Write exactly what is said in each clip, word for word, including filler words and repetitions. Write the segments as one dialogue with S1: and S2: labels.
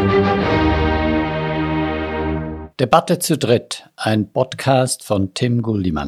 S1: Debatte zu dritt, ein Podcast von Tim Guldimann.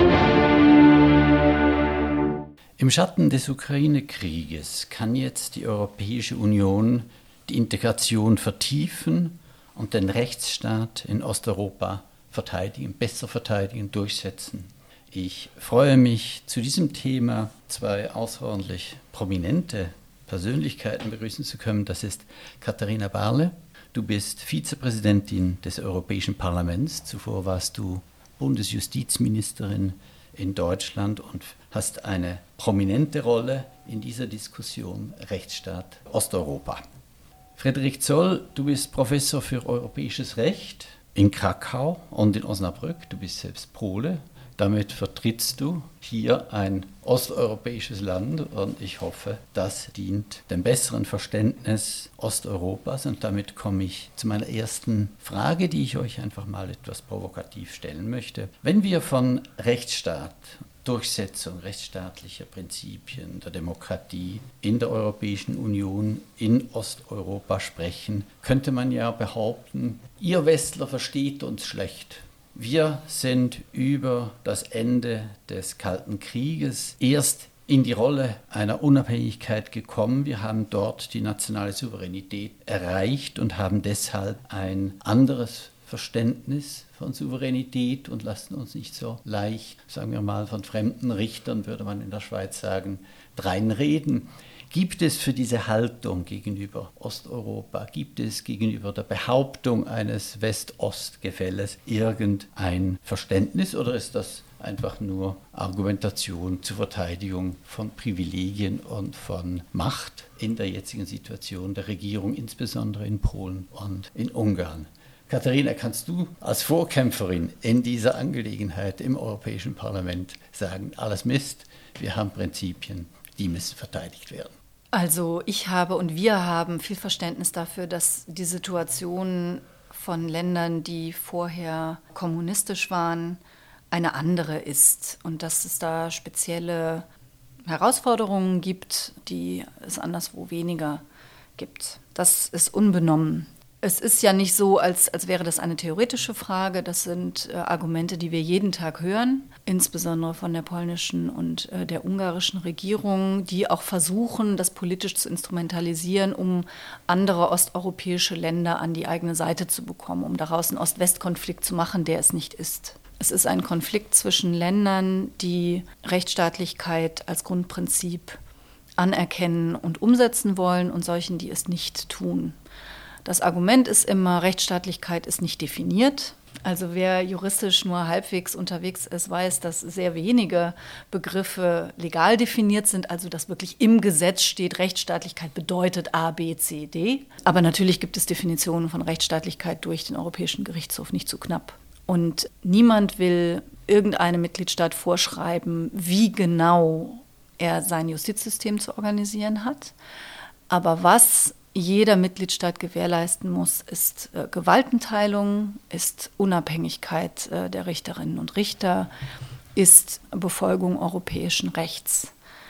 S1: Im Schatten des Ukraine-Krieges kann jetzt die Europäische Union die Integration vertiefen und den Rechtsstaat in Osteuropa verteidigen, besser verteidigen, durchsetzen. Ich freue mich, zu diesem Thema zwei außerordentlich prominente Persönlichkeiten begrüßen zu können. Das ist Katharina Barley. Du bist Vizepräsidentin des Europäischen Parlaments. Zuvor warst du Bundesjustizministerin in Deutschland und hast eine prominente Rolle in dieser Diskussion Rechtsstaat Osteuropa. Frederik Zoll, du bist Professor für Europäisches Recht in Krakau und in Osnabrück. Du bist selbst Pole. Damit vertrittst du hier ein osteuropäisches Land und ich hoffe, das dient dem besseren Verständnis Osteuropas. Und damit komme ich zu meiner ersten Frage, die ich euch einfach mal etwas provokativ stellen möchte. Wenn wir von Rechtsstaat, Durchsetzung rechtsstaatlicher Prinzipien, der Demokratie in der Europäischen Union, in Osteuropa sprechen, könnte man ja behaupten, ihr Westler versteht uns schlecht. Wir sind über das Ende des Kalten Krieges erst in die Rolle einer Unabhängigkeit gekommen. Wir haben dort die nationale Souveränität erreicht und haben deshalb ein anderes Verständnis von Souveränität und lassen uns nicht so leicht, sagen wir mal, von fremden Richtern, würde man in der Schweiz sagen, dreinreden. Gibt es für diese Haltung gegenüber Osteuropa, gibt es gegenüber der Behauptung eines West-Ost-Gefälles irgendein Verständnis oder ist das einfach nur Argumentation zur Verteidigung von Privilegien und von Macht in der jetzigen Situation der Regierung, insbesondere in Polen und in Ungarn? Katharina, kannst du als Vorkämpferin in dieser Angelegenheit im Europäischen Parlament sagen, alles Mist, wir haben Prinzipien, die müssen verteidigt werden?
S2: Also ich habe und wir haben viel Verständnis dafür, dass die Situation von Ländern, die vorher kommunistisch waren, eine andere ist und dass es da spezielle Herausforderungen gibt, die es anderswo weniger gibt. Das ist unbenommen. Es ist ja nicht so, als, als wäre das eine theoretische Frage. Das sind äh, Argumente, die wir jeden Tag hören, insbesondere von der polnischen und äh, der ungarischen Regierung, die auch versuchen, das politisch zu instrumentalisieren, um andere osteuropäische Länder an die eigene Seite zu bekommen, um daraus einen Ost-West-Konflikt zu machen, der es nicht ist. Es ist ein Konflikt zwischen Ländern, die Rechtsstaatlichkeit als Grundprinzip anerkennen und umsetzen wollen und solchen, die es nicht tun. Das Argument ist immer, Rechtsstaatlichkeit ist nicht definiert. Also wer juristisch nur halbwegs unterwegs ist, weiß, dass sehr wenige Begriffe legal definiert sind, also dass wirklich im Gesetz steht, Rechtsstaatlichkeit bedeutet A, B, C, D. Aber natürlich gibt es Definitionen von Rechtsstaatlichkeit durch den Europäischen Gerichtshof, nicht zu knapp. Und niemand will irgendeinem Mitgliedstaat vorschreiben, wie genau er sein Justizsystem zu organisieren hat. Aber was jeder Mitgliedstaat gewährleisten muss, ist äh, Gewaltenteilung, ist Unabhängigkeit äh, der Richterinnen und Richter, ist Befolgung europäischen Rechts.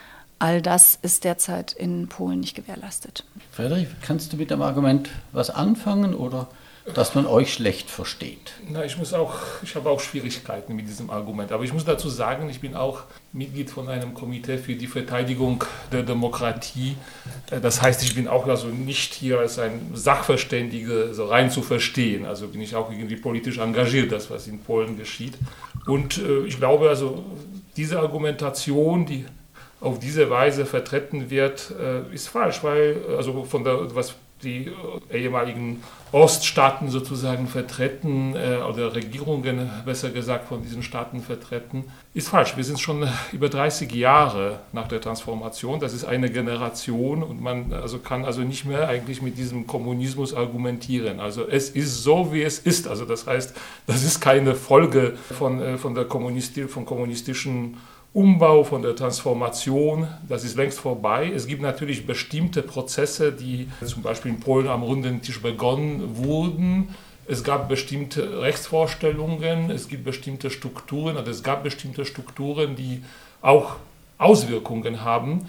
S2: All das ist derzeit in Polen nicht gewährleistet.
S1: Frederik, kannst du mit dem Argument was anfangen oder dass man euch schlecht versteht?
S3: Na, ich muss auch, ich habe auch Schwierigkeiten mit diesem Argument. Aber ich muss dazu sagen, ich bin auch Mitglied von einem Komitee für die Verteidigung der Demokratie. Das heißt, ich bin auch also nicht hier als ein Sachverständiger so rein zu verstehen. Also bin ich auch irgendwie politisch engagiert, das was in Polen geschieht. Und äh, ich glaube, also diese Argumentation, die auf diese Weise vertreten wird, äh, ist falsch, weil also von der was die ehemaligen Oststaaten sozusagen vertreten äh, oder Regierungen, besser gesagt, von diesen Staaten vertreten, ist falsch. Wir sind schon über dreißig Jahre nach der Transformation. Das ist eine Generation und man also kann also nicht mehr eigentlich mit diesem Kommunismus argumentieren. Also es ist so, wie es ist. Also das heißt, das ist keine Folge von, äh, von der Kommunisti- von kommunistischen Umbau, von der Transformation, das ist längst vorbei. Es gibt natürlich bestimmte Prozesse, die zum Beispiel in Polen am runden Tisch begonnen wurden. Es gab bestimmte Rechtsvorstellungen, es gibt bestimmte Strukturen, also es gab bestimmte Strukturen, die auch Auswirkungen haben.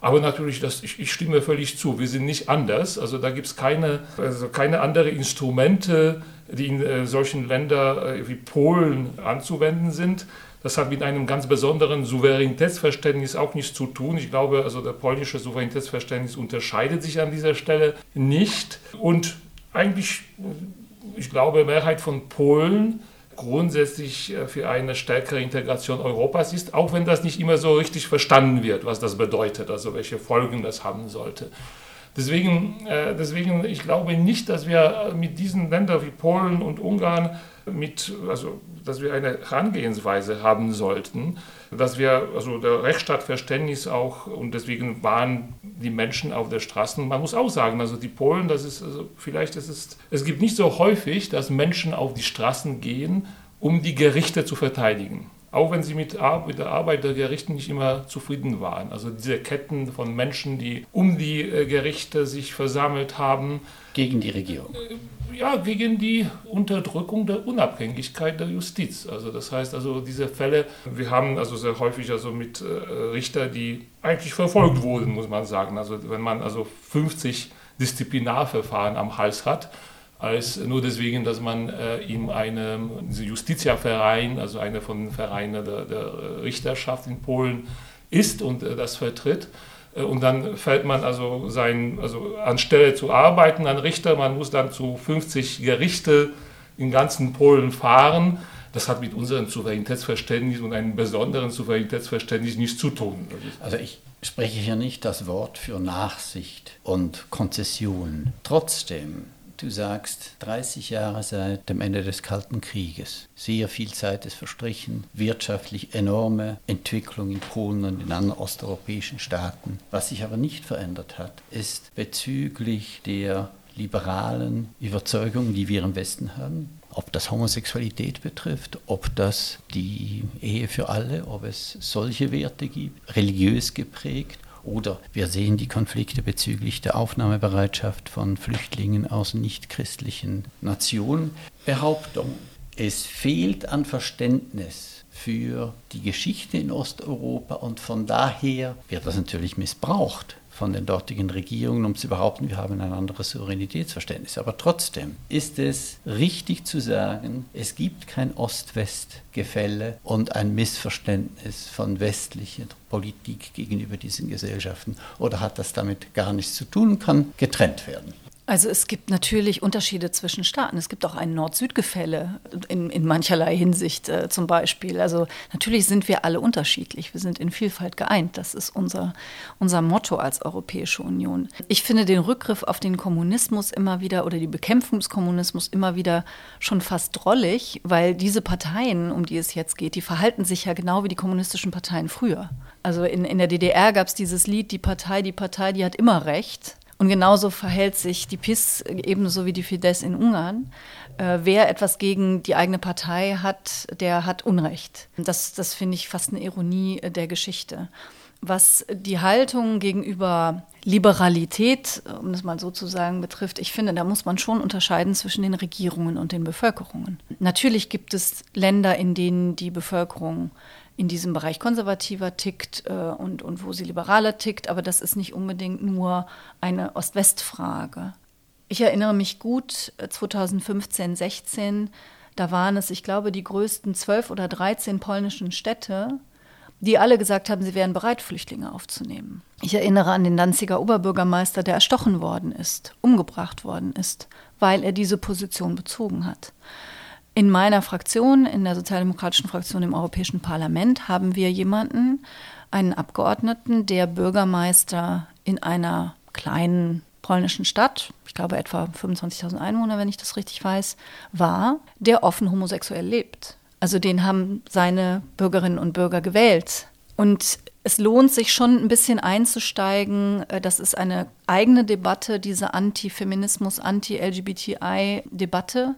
S3: Aber natürlich, das, ich, ich stimme völlig zu, wir sind nicht anders. Also da gibt es keine, also keine anderen Instrumente, die in äh, solchen Ländern äh, wie Polen anzuwenden sind. Das hat mit einem ganz besonderen Souveränitätsverständnis auch nichts zu tun. Ich glaube, also der polnische Souveränitätsverständnis unterscheidet sich an dieser Stelle nicht. Und eigentlich, ich glaube, Mehrheit von Polen grundsätzlich für eine stärkere Integration Europas ist, auch wenn das nicht immer so richtig verstanden wird, was das bedeutet, also welche Folgen das haben sollte. Deswegen, äh, deswegen ich glaube nicht, dass wir mit diesen Ländern wie Polen und Ungarn mit, also, dass wir eine Herangehensweise haben sollten, dass wir, also der Rechtsstaatverständnis auch, und deswegen waren die Menschen auf der Straße. Man muss auch sagen, also die Polen, das ist, also vielleicht ist es, es gibt nicht so häufig, dass Menschen auf die Straßen gehen, um die Gerichte zu verteidigen. Auch wenn sie mit, mit der Arbeit der Gerichte nicht immer zufrieden waren. Also diese Ketten von Menschen, die um die Gerichte sich versammelt haben.
S1: Gegen die Regierung.
S3: Ja, gegen die Unterdrückung der Unabhängigkeit der Justiz. Also das heißt, also diese Fälle, wir haben also sehr häufig also mit äh, Richtern, die eigentlich verfolgt wurden, muss man sagen. Also wenn man also fünfzig Disziplinarverfahren am Hals hat, als nur deswegen, dass man äh, ihm einen Justitia-Verein, also einer von den Vereinen der, der Richterschaft in Polen ist und äh, das vertritt. Und dann fällt man also, sein, also anstelle zu arbeiten an Richter, man muss dann zu fünfzig Gerichte in ganzen Polen fahren. Das hat mit unserem Souveränitätsverständnis und einem besonderen Souveränitätsverständnis nichts zu tun.
S1: Also ich spreche hier nicht das Wort für Nachsicht und Konzession. Trotzdem, du sagst, dreißig Jahre seit dem Ende des Kalten Krieges. Sehr viel Zeit ist verstrichen, wirtschaftlich enorme Entwicklung in Polen und in anderen osteuropäischen Staaten. Was sich aber nicht verändert hat, ist bezüglich der liberalen Überzeugungen, die wir im Westen haben, ob das Homosexualität betrifft, ob das die Ehe für alle, ob es solche Werte gibt, religiös geprägt. Oder wir sehen die Konflikte bezüglich der Aufnahmebereitschaft von Flüchtlingen aus nichtchristlichen Nationen. Behauptung, es fehlt an Verständnis für die Geschichte in Osteuropa und von daher wird das natürlich missbraucht von den dortigen Regierungen, um zu behaupten, wir haben ein anderes Souveränitätsverständnis. Aber trotzdem ist es richtig zu sagen, es gibt kein Ost-West-Gefälle und ein Missverständnis von westlicher Politik gegenüber diesen Gesellschaften. Oder hat das damit gar nichts zu tun und kann getrennt werden?
S2: Also es gibt natürlich Unterschiede zwischen Staaten. Es gibt auch ein Nord-Süd-Gefälle in, in mancherlei Hinsicht äh, zum Beispiel. Also natürlich sind wir alle unterschiedlich. Wir sind in Vielfalt geeint. Das ist unser, unser Motto als Europäische Union. Ich finde den Rückgriff auf den Kommunismus immer wieder oder die Bekämpfung des Kommunismus immer wieder schon fast drollig, weil diese Parteien, um die es jetzt geht, die verhalten sich ja genau wie die kommunistischen Parteien früher. Also in, in der D D R gab es dieses Lied, die Partei, die Partei, die hat immer Recht. Und genauso verhält sich die P I S ebenso wie die Fidesz in Ungarn. Äh, wer etwas gegen die eigene Partei hat, der hat Unrecht. Das, das finde ich fast eine Ironie der Geschichte. Was die Haltung gegenüber Liberalität, um das mal so zu sagen, betrifft, ich finde, da muss man schon unterscheiden zwischen den Regierungen und den Bevölkerungen. Natürlich gibt es Länder, in denen die Bevölkerung in diesem Bereich konservativer tickt äh, und, und wo sie liberaler tickt, aber das ist nicht unbedingt nur eine Ost-West-Frage. Ich erinnere mich gut, zweitausendfünfzehn, sechzehn, da waren es, ich glaube, die größten zwölf oder dreizehn polnischen Städte, die alle gesagt haben, sie wären bereit, Flüchtlinge aufzunehmen. Ich erinnere an den Danziger Oberbürgermeister, der erstochen worden ist, umgebracht worden ist, weil er diese Position bezogen hat. In meiner Fraktion, in der sozialdemokratischen Fraktion im Europäischen Parlament, haben wir jemanden, einen Abgeordneten, der Bürgermeister in einer kleinen polnischen Stadt, ich glaube etwa fünfundzwanzigtausend Einwohner, wenn ich das richtig weiß, war, der offen homosexuell lebt. Also den haben seine Bürgerinnen und Bürger gewählt. Und es lohnt sich schon ein bisschen einzusteigen. Das ist eine eigene Debatte, diese Anti-Feminismus, Anti-L G B T I-Debatte.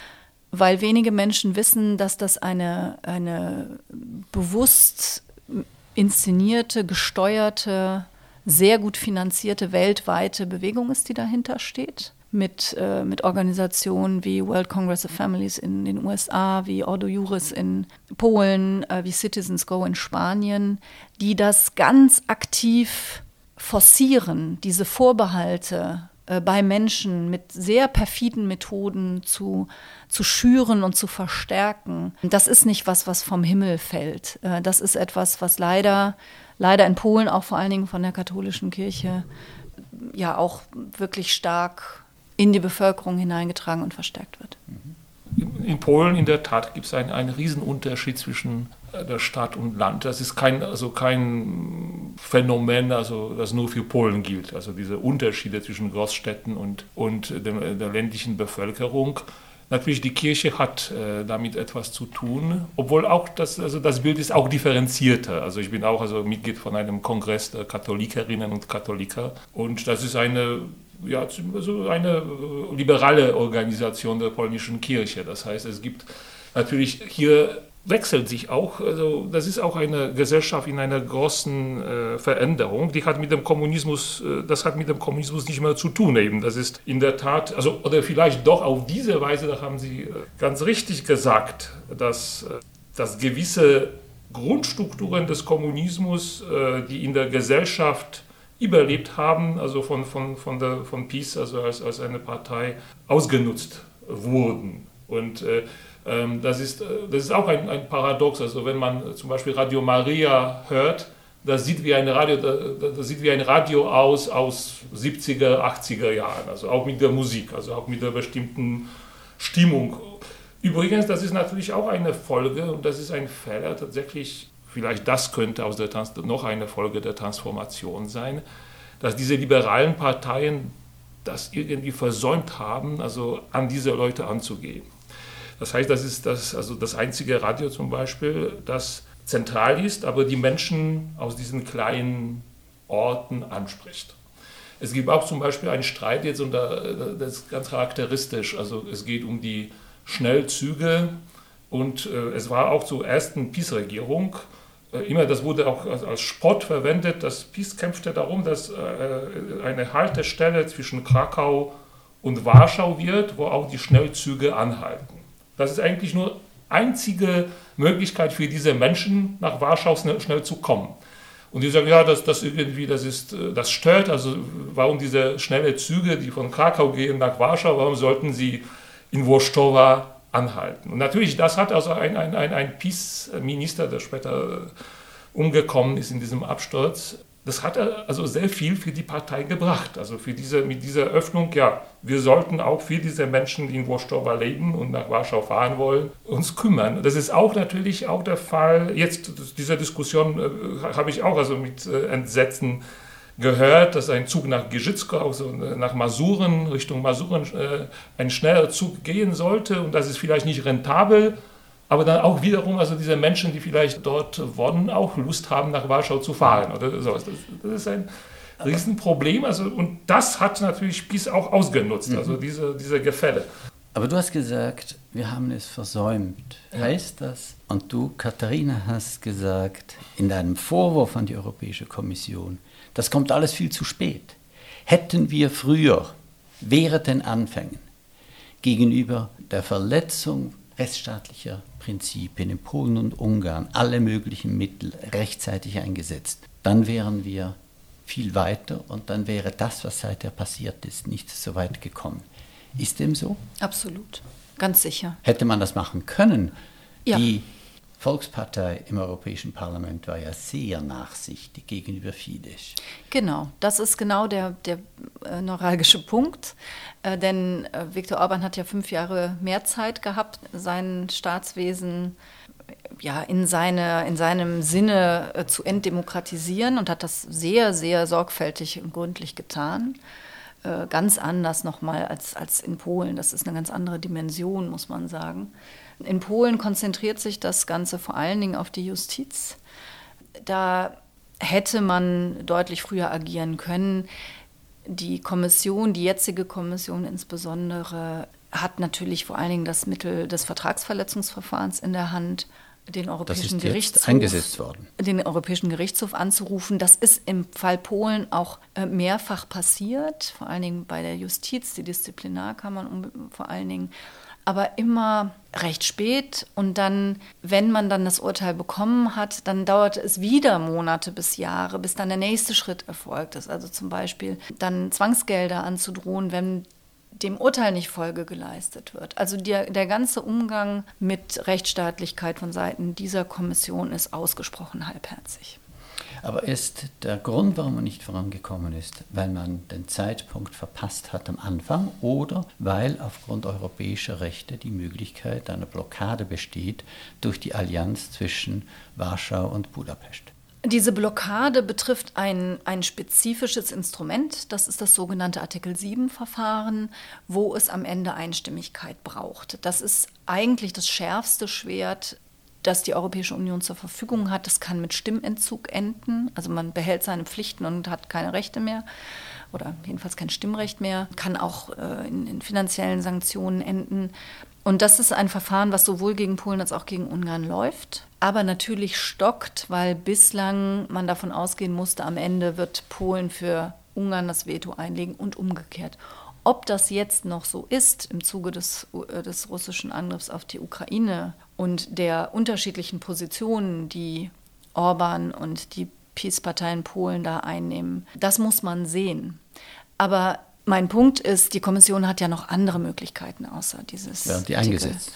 S2: Weil wenige Menschen wissen, dass das eine, eine bewusst inszenierte, gesteuerte, sehr gut finanzierte weltweite Bewegung ist, die dahinter steht. Mit, äh, mit Organisationen wie World Congress of Families in den U S A, wie Ordo Juris in Polen, äh, wie Citizens Go in Spanien, die das ganz aktiv forcieren, diese Vorbehalte äh, bei Menschen mit sehr perfiden Methoden zu, zu schüren und zu verstärken, das ist nicht was, was vom Himmel fällt. Äh, das ist etwas, was leider, leider in Polen auch vor allen Dingen von der katholischen Kirche ja auch wirklich stark in die Bevölkerung hineingetragen und verstärkt wird.
S3: In Polen in der Tat gibt es einen, einen Riesenunterschied zwischen der Stadt und Land. Das ist kein, also kein Phänomen, also das nur für Polen gilt. Also diese Unterschiede zwischen Großstädten und, und der, der ländlichen Bevölkerung. Natürlich, die Kirche hat äh, damit etwas zu tun, obwohl auch das, also das Bild ist auch differenzierter. Also ich bin auch also Mitglied von einem Kongress der Katholikerinnen und Katholiker und das ist eine, ja, also eine liberale Organisation der polnischen Kirche. Das heißt, es gibt natürlich hier wechselt sich auch, also das ist auch eine Gesellschaft in einer großen äh, Veränderung, die hat mit dem Kommunismus, äh, das hat mit dem Kommunismus nicht mehr zu tun eben. Das ist in der Tat, also oder vielleicht doch auf diese Weise, da haben Sie äh, ganz richtig gesagt, dass, äh, dass gewisse Grundstrukturen des Kommunismus, äh, die in der Gesellschaft überlebt haben, also von, von, von, der, von PiS, also als, als eine Partei, ausgenutzt wurden. Und äh, Das ist, das ist auch ein, ein Paradox. Also wenn man zum Beispiel Radio Maria hört, das sieht wie ein Radio, das sieht wie ein Radio aus aus siebziger, achtziger Jahren. Also auch mit der Musik, also auch mit der bestimmten Stimmung. Übrigens, das ist natürlich auch eine Folge und das ist ein Fehler tatsächlich. Vielleicht das könnte aus der Trans- noch eine Folge der Transformation sein, dass diese liberalen Parteien das irgendwie versäumt haben, also an diese Leute anzugehen. Das heißt, das ist das, also das einzige Radio zum Beispiel, das zentral ist, aber die Menschen aus diesen kleinen Orten anspricht. Es gibt auch zum Beispiel einen Streit jetzt, und das ist ganz charakteristisch, also es geht um die Schnellzüge und äh, es war auch zur ersten PiS-Regierung, äh, immer, das wurde auch als, als Spott verwendet, das PiS kämpfte darum, dass äh, eine Haltestelle zwischen Krakau und Warschau wird, wo auch die Schnellzüge anhalten. Das ist eigentlich nur einzige Möglichkeit für diese Menschen, nach Warschau schnell, schnell zu kommen. Und die sagen, ja, das, das irgendwie, das ist, das stört, also warum diese schnellen Züge, die von Krakau gehen nach Warschau, warum sollten sie in Włoszczowa anhalten? Und natürlich, das hat also ein, ein, ein, ein PiS-Minister, der später umgekommen ist in diesem Absturz, das hat also sehr viel für die Partei gebracht. Also für diese, mit dieser Öffnung, ja, wir sollten auch für diese Menschen, die in Włoszczowa leben und nach Warschau fahren wollen, uns kümmern. Das ist auch natürlich auch der Fall. Jetzt, diese Diskussion äh, habe ich auch also mit äh, Entsetzen gehört, dass ein Zug nach Giżycko, also nach Masuren, Richtung Masuren, äh, ein schneller Zug gehen sollte und das ist vielleicht nicht rentabel. Aber dann auch wiederum, also diese Menschen, die vielleicht dort wohnen, auch Lust haben, nach Warschau zu fahren oder sowas. Das, das ist ein Riesenproblem. Also, und das hat natürlich PiS auch ausgenutzt, also diese, diese Gefälle.
S1: Aber du hast gesagt, wir haben es versäumt. Ja. Heißt das? Und du, Katharina, hast gesagt, in deinem Vorwurf an die Europäische Kommission, das kommt alles viel zu spät. Hätten wir früher, während den Anfängen, gegenüber der Verletzung rechtsstaatlicher Prinzipien in Polen und Ungarn alle möglichen Mittel rechtzeitig eingesetzt, dann wären wir viel weiter und dann wäre das, was seither passiert ist, nicht so weit gekommen. Ist dem so?
S2: Absolut, ganz sicher.
S1: Hätte man das machen können?
S2: Ja.
S1: Die Volkspartei im Europäischen Parlament war ja sehr nachsichtig gegenüber Fidesz.
S2: Genau, das ist genau der, der äh, neuralgische Punkt, äh, denn äh, Viktor Orbán hat ja fünf Jahre mehr Zeit gehabt, sein Staatswesen ja, in, seine, in seinem Sinne äh, zu entdemokratisieren und hat das sehr, sehr sorgfältig und gründlich getan. Äh, ganz anders nochmal als, als in Polen, das ist eine ganz andere Dimension, muss man sagen. In Polen konzentriert sich das Ganze vor allen Dingen auf die Justiz. Da hätte man deutlich früher agieren können. Die Kommission, die jetzige Kommission insbesondere, hat natürlich vor allen Dingen das Mittel des Vertragsverletzungsverfahrens in der Hand. den Europäischen
S1: das ist
S2: Gerichtshof,
S1: jetzt eingesetzt worden.
S2: den Europäischen Gerichtshof anzurufen. Das ist im Fall Polen auch äh, mehrfach passiert, vor allen Dingen bei der Justiz, die Disziplinarkammern um, vor allen Dingen, aber immer recht spät. Und dann, wenn man dann das Urteil bekommen hat, dann dauerte es wieder Monate bis Jahre, bis dann der nächste Schritt erfolgt ist. Also zum Beispiel dann Zwangsgelder anzudrohen, wenn dem Urteil nicht Folge geleistet wird. Also der, der ganze Umgang mit Rechtsstaatlichkeit von Seiten dieser Kommission ist ausgesprochen halbherzig.
S1: Aber ist der Grund, warum man nicht vorangekommen ist, weil man den Zeitpunkt verpasst hat am Anfang oder weil aufgrund europäischer Rechte die Möglichkeit einer Blockade besteht durch die Allianz zwischen Warschau und Budapest?
S2: Diese Blockade betrifft ein, ein spezifisches Instrument, das ist das sogenannte Artikel sieben Verfahren, wo es am Ende Einstimmigkeit braucht. Das ist eigentlich das schärfste Schwert, das die Europäische Union zur Verfügung hat. Das kann mit Stimmentzug enden, also man behält seine Pflichten und hat keine Rechte mehr oder jedenfalls kein Stimmrecht mehr, kann auch äh, in, in finanziellen Sanktionen enden. Und das ist ein Verfahren, was sowohl gegen Polen als auch gegen Ungarn läuft, aber natürlich stockt, weil bislang man davon ausgehen musste, am Ende wird Polen für Ungarn das Veto einlegen und umgekehrt. Ob das jetzt noch so ist im Zuge des, des russischen Angriffs auf die Ukraine und der unterschiedlichen Positionen, die Orban und die PiS-Partei in Polen da einnehmen, das muss man sehen. Aber mein Punkt ist, die Kommission hat ja noch andere Möglichkeiten außer dieses.
S1: Werden die eingesetzt?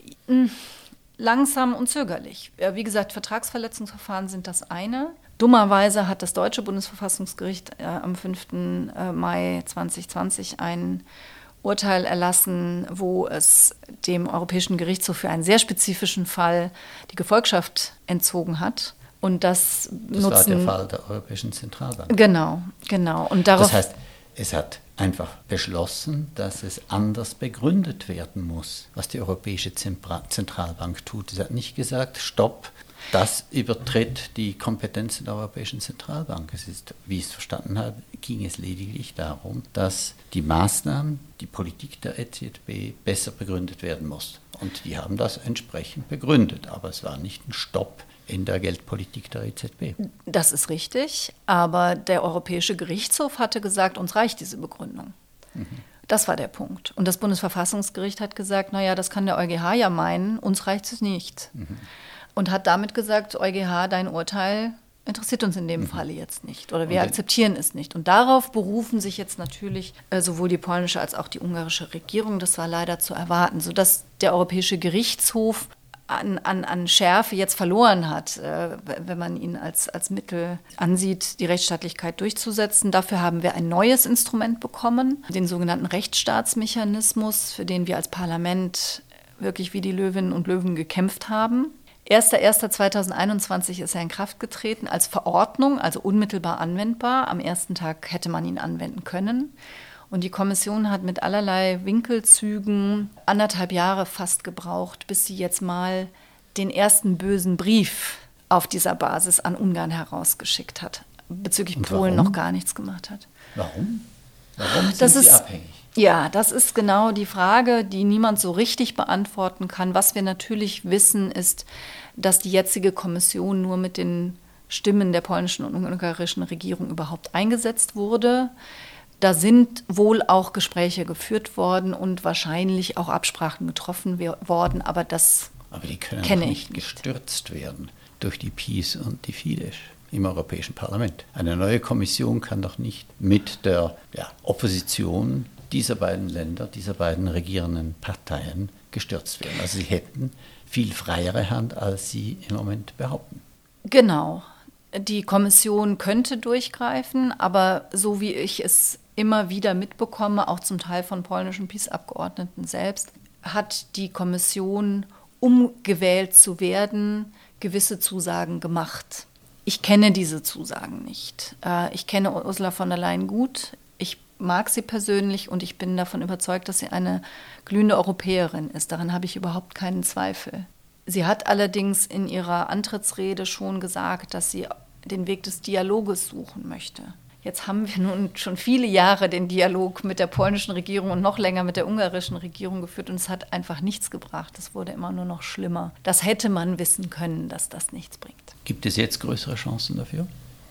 S2: Langsam und zögerlich. Wie gesagt, Vertragsverletzungsverfahren sind das eine. Dummerweise hat das deutsche Bundesverfassungsgericht äh, am fünften Mai zweitausendzwanzig ein Urteil erlassen, wo es dem Europäischen Gerichtshof für einen sehr spezifischen Fall die Gefolgschaft entzogen hat. Und das,
S1: das
S2: nutzen,
S1: war der Fall der Europäischen Zentralbank.
S2: Genau, genau. Und darauf,
S1: das heißt, es hat einfach beschlossen, dass es anders begründet werden muss, was die Europäische Zentralbank tut. Es hat nicht gesagt, stopp, das übertritt die Kompetenzen der Europäischen Zentralbank. Es ist, wie ich es verstanden habe, ging es lediglich darum, dass die Maßnahmen, die Politik der E Z B besser begründet werden muss. Und die haben das entsprechend begründet. Aber es war nicht ein Stopp in der Geldpolitik der E Z B.
S2: Das ist richtig, aber der Europäische Gerichtshof hatte gesagt, uns reicht diese Begründung. Mhm. Das war der Punkt. Und das Bundesverfassungsgericht hat gesagt, naja, das kann der EuGH ja meinen, uns reicht es nicht. Mhm. Und hat damit gesagt, EuGH, dein Urteil interessiert uns in dem mhm. Falle jetzt nicht oder wir akzeptieren es nicht. Und darauf berufen sich jetzt natürlich äh, sowohl die polnische als auch die ungarische Regierung. Das war leider zu erwarten, sodass der Europäische Gerichtshof An, an, an Schärfe jetzt verloren hat, äh, wenn man ihn als, als Mittel ansieht, die Rechtsstaatlichkeit durchzusetzen. Dafür haben wir ein neues Instrument bekommen, den sogenannten Rechtsstaatsmechanismus, für den wir als Parlament wirklich wie die Löwinnen und Löwen gekämpft haben. erster erster zweitausendeinundzwanzig ist er in Kraft getreten als Verordnung, also unmittelbar anwendbar. Am ersten Tag hätte man ihn anwenden können. Und die Kommission hat mit allerlei Winkelzügen anderthalb Jahre fast gebraucht, bis sie jetzt mal den ersten bösen Brief auf dieser Basis an Ungarn herausgeschickt hat. Bezüglich Polen noch gar nichts gemacht hat.
S1: Warum? Warum sind
S2: das
S1: Sie
S2: ist,
S1: abhängig?
S2: Ja, das ist genau die Frage, die niemand so richtig beantworten kann. Was wir natürlich wissen, ist, dass die jetzige Kommission nur mit den Stimmen der polnischen und ungarischen Regierung überhaupt eingesetzt wurde. Da sind wohl auch Gespräche geführt worden und wahrscheinlich auch Absprachen getroffen worden, aber das
S1: aber die können
S2: kenne
S1: auch
S2: ich
S1: nicht
S2: nicht
S1: gestürzt werden durch die PiS und die Fidesz im Europäischen Parlament. Eine neue Kommission kann doch nicht mit der ja, Opposition dieser beiden Länder, dieser beiden regierenden Parteien gestürzt werden. Also sie hätten viel freiere Hand, als sie im Moment behaupten.
S2: Genau. Die Kommission könnte durchgreifen, aber so wie ich es immer wieder mitbekomme, auch zum Teil von polnischen PiS-Abgeordneten selbst, hat die Kommission, um gewählt zu werden, gewisse Zusagen gemacht. Ich kenne diese Zusagen nicht. Ich kenne Ursula von der Leyen gut, ich mag sie persönlich und ich bin davon überzeugt, dass sie eine glühende Europäerin ist. Daran habe ich überhaupt keinen Zweifel. Sie hat allerdings in ihrer Antrittsrede schon gesagt, dass sie den Weg des Dialoges suchen möchte. Jetzt haben wir nun schon viele Jahre den Dialog mit der polnischen Regierung und noch länger mit der ungarischen Regierung geführt und es hat einfach nichts gebracht. Es wurde immer nur noch schlimmer. Das hätte man wissen können, dass das nichts bringt.
S1: Gibt es jetzt größere Chancen dafür?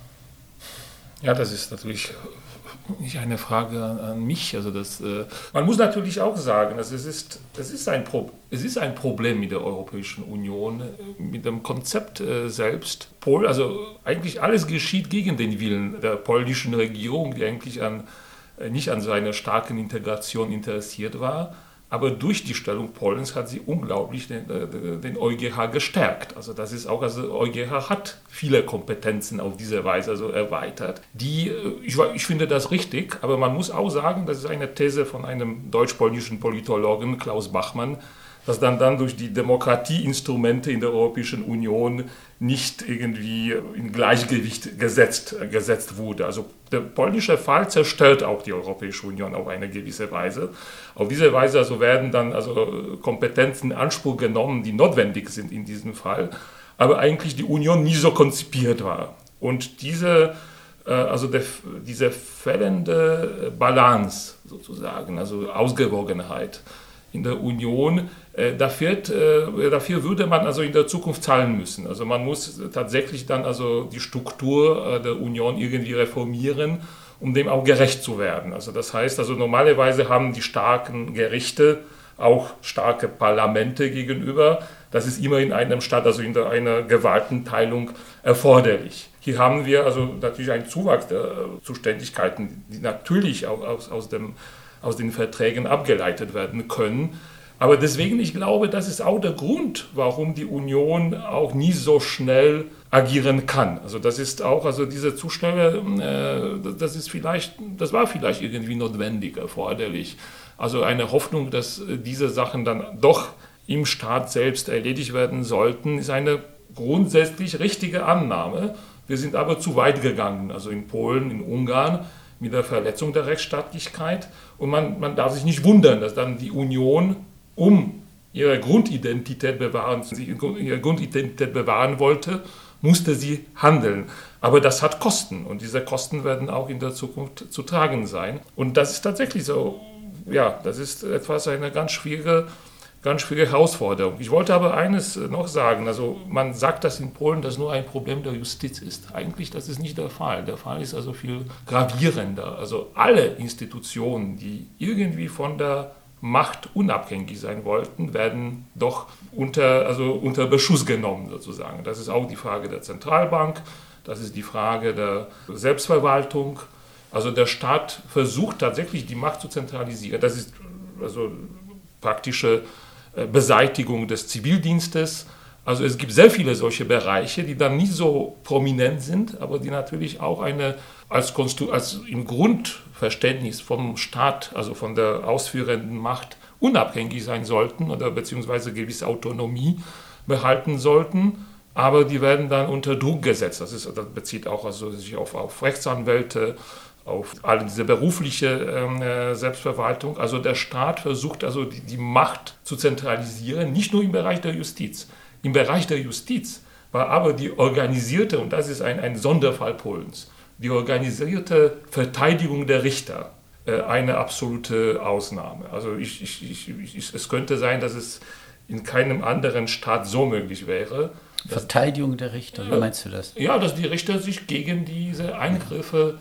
S3: Ja, das ist natürlich nicht eine Frage an, an mich. Also das, äh, man muss natürlich auch sagen, dass es, ist, es, ist ein Pro, es ist ein Problem mit der Europäischen Union, mit dem Konzept äh, selbst. Pol, also eigentlich alles geschieht gegen den Willen der polnischen Regierung, die eigentlich an, äh, nicht an so einer starken Integration interessiert war. Aber durch die Stellung Polens hat sie unglaublich den, den EuGH gestärkt. Also das ist auch, also EuGH hat viele Kompetenzen auf diese Weise also erweitert. Die, ich, ich finde das richtig, aber man muss auch sagen, das ist eine These von einem deutsch-polnischen Politologen, Klaus Bachmann, dass dann, dann durch die Demokratieinstrumente in der Europäischen Union nicht irgendwie in Gleichgewicht gesetzt, gesetzt wurde. Also der polnische Fall zerstört auch die Europäische Union auf eine gewisse Weise. Auf diese Weise also werden dann also Kompetenzen in Anspruch genommen, die notwendig sind in diesem Fall, aber eigentlich die Union nie so konzipiert war. Und diese, also der, diese fehlende Balance sozusagen, also Ausgewogenheit in der Union, äh, dafür, äh, dafür würde man also in der Zukunft zahlen müssen. Also man muss tatsächlich dann also die Struktur äh, der Union irgendwie reformieren, um dem auch gerecht zu werden. Also das heißt, also normalerweise haben die starken Gerichte auch starke Parlamente gegenüber. Das ist immer in einem Staat, also in der, einer Gewaltenteilung erforderlich. Hier haben wir also natürlich einen Zuwachs der Zuständigkeiten, die natürlich auch aus, aus dem aus den Verträgen abgeleitet werden können. Aber deswegen, ich glaube, das ist auch der Grund, warum die Union auch nie so schnell agieren kann. Also das ist auch, also diese Zustände, äh, das ist vielleicht, das war vielleicht irgendwie notwendig, erforderlich. Also eine Hoffnung, dass diese Sachen dann doch im Staat selbst erledigt werden sollten, ist eine grundsätzlich richtige Annahme. Wir sind aber zu weit gegangen, also in Polen, in Ungarn, mit der Verletzung der Rechtsstaatlichkeit. Und man, man darf sich nicht wundern, dass dann die Union, um ihre Grundidentität bewahren, ihre Grundidentität bewahren wollte, musste sie handeln. Aber das hat Kosten und diese Kosten werden auch in der Zukunft zu tragen sein. Und das ist tatsächlich so, ja, das ist etwas, eine ganz schwierige Ganz schwierige Herausforderung. Ich wollte aber eines noch sagen, also man sagt, dass in Polen das nur ein Problem der Justiz ist. Eigentlich, das ist nicht der Fall. Der Fall ist also viel gravierender. Also alle Institutionen, die irgendwie von der Macht unabhängig sein wollten, werden doch unter, also unter Beschuss genommen sozusagen. Das ist auch die Frage der Zentralbank, das ist die Frage der Selbstverwaltung. Also der Staat versucht tatsächlich die Macht zu zentralisieren. Das ist also praktische Beseitigung des Zivildienstes. Also es gibt sehr viele solche Bereiche, die dann nicht so prominent sind, aber die natürlich auch eine als, Konstru- als im Grundverständnis vom Staat, also von der ausführenden Macht, unabhängig sein sollten oder beziehungsweise gewisse Autonomie behalten sollten. Aber die werden dann unter Druck gesetzt. Das, ist, das bezieht auch also sich auf, auf Rechtsanwälte, auf all diese berufliche äh, Selbstverwaltung. Also der Staat versucht also die, die Macht zu zentralisieren, nicht nur im Bereich der Justiz. Im Bereich der Justiz war aber die organisierte, und das ist ein, ein Sonderfall Polens, die organisierte Verteidigung der Richter äh, eine absolute Ausnahme. Also ich, ich, ich, ich, es könnte sein, dass es in keinem anderen Staat so möglich wäre.
S1: Verteidigung der Richter, wie äh, meinst du das?
S3: Ja, dass die Richter sich gegen diese Eingriffe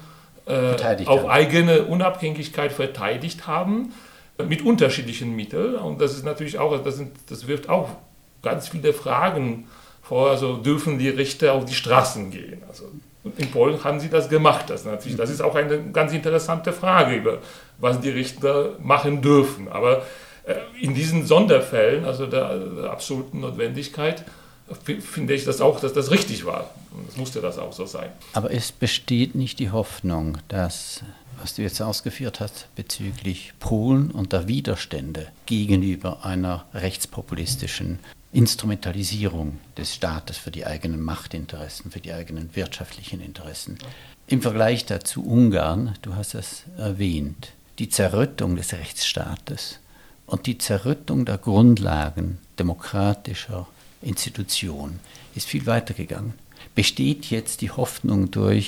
S3: auf eigene Unabhängigkeit verteidigt haben, mit unterschiedlichen Mitteln. Und das ist natürlich auch, das, sind, das wirft auch ganz viele Fragen vor, also dürfen die Richter auf die Straßen gehen? Also in Polen haben sie das gemacht. Das, natürlich, das ist auch eine ganz interessante Frage, über was die Richter machen dürfen. Aber in diesen Sonderfällen, also der, der absoluten Notwendigkeit, finde ich das auch, dass das richtig war. Und es musste das auch so sein.
S1: Aber es besteht nicht die Hoffnung, dass, was du jetzt ausgeführt hast, bezüglich Polen und der Widerstände gegenüber einer rechtspopulistischen Instrumentalisierung des Staates für die eigenen Machtinteressen, für die eigenen wirtschaftlichen Interessen. Im Vergleich dazu Ungarn, du hast es erwähnt, die Zerrüttung des Rechtsstaates und die Zerrüttung der Grundlagen demokratischer Institution ist viel weiter gegangen. Besteht jetzt die Hoffnung durch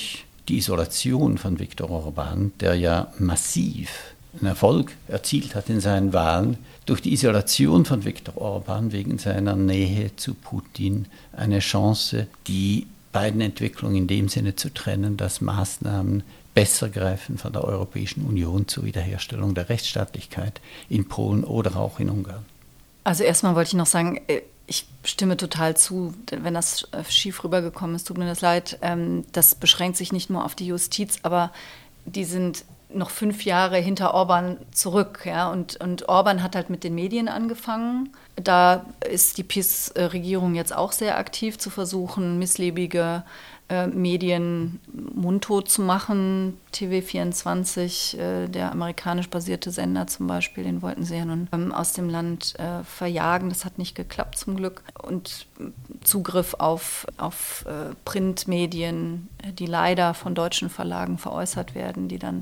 S1: die Isolation von Viktor Orbán, der ja massiv einen Erfolg erzielt hat in seinen Wahlen, durch die Isolation von Viktor Orbán wegen seiner Nähe zu Putin eine Chance, die beiden Entwicklungen in dem Sinne zu trennen, dass Maßnahmen besser greifen von der Europäischen Union zur Wiederherstellung der Rechtsstaatlichkeit in Polen oder auch in Ungarn.
S2: Also erstmal wollte ich noch sagen, ich stimme total zu, wenn das schief rübergekommen ist, tut mir das leid. Das beschränkt sich nicht nur auf die Justiz, aber die sind noch fünf Jahre hinter Orbán zurück. Ja? Und, und Orbán hat halt mit den Medien angefangen. Da ist die PiS-Regierung jetzt auch sehr aktiv, zu versuchen, misslebige äh, Medien mundtot zu machen. T V vierundzwanzig, äh, der amerikanisch basierte Sender zum Beispiel, den wollten sie ja nun ähm, aus dem Land äh, verjagen. Das hat nicht geklappt zum Glück. Und Zugriff auf, auf äh, Printmedien, die leider von deutschen Verlagen veräußert werden, die dann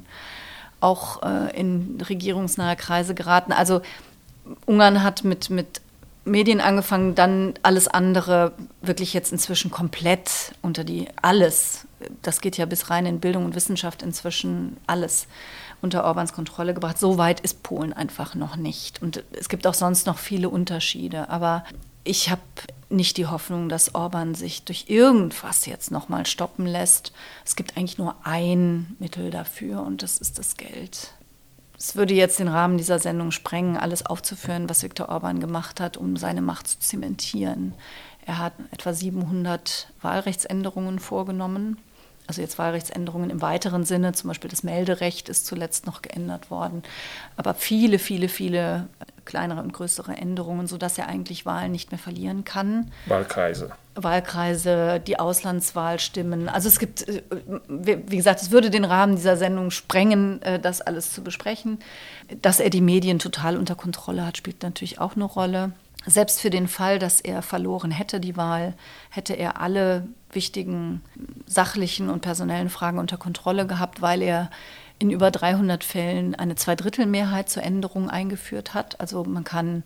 S2: auch äh, in regierungsnahe Kreise geraten. Also Ungarn hat mit, mit Medien angefangen, dann alles andere wirklich jetzt inzwischen komplett unter die, alles, das geht ja bis rein in Bildung und Wissenschaft inzwischen, alles unter Orbáns Kontrolle gebracht. So weit ist Polen einfach noch nicht. Und es gibt auch sonst noch viele Unterschiede. Aber ich habe nicht die Hoffnung, dass Orbán sich durch irgendwas jetzt nochmal stoppen lässt. Es gibt eigentlich nur ein Mittel dafür und das ist das Geld. Es würde jetzt den Rahmen dieser Sendung sprengen, alles aufzuführen, was Viktor Orbán gemacht hat, um seine Macht zu zementieren. Er hat etwa siebenhundert Wahlrechtsänderungen vorgenommen. Also jetzt Wahlrechtsänderungen im weiteren Sinne, zum Beispiel das Melderecht ist zuletzt noch geändert worden. Aber viele, viele, viele kleinere und größere Änderungen, sodass er eigentlich Wahlen nicht mehr verlieren kann.
S3: Wahlkreise.
S2: Wahlkreise, die Auslandswahlstimmen. Also es gibt, wie gesagt, es würde den Rahmen dieser Sendung sprengen, das alles zu besprechen. Dass er die Medien total unter Kontrolle hat, spielt natürlich auch eine Rolle. Selbst für den Fall, dass er verloren hätte, die Wahl, hätte er alle wichtigen sachlichen und personellen Fragen unter Kontrolle gehabt, weil er in über dreihundert Fällen eine Zweidrittelmehrheit zur Änderung eingeführt hat. Also man kann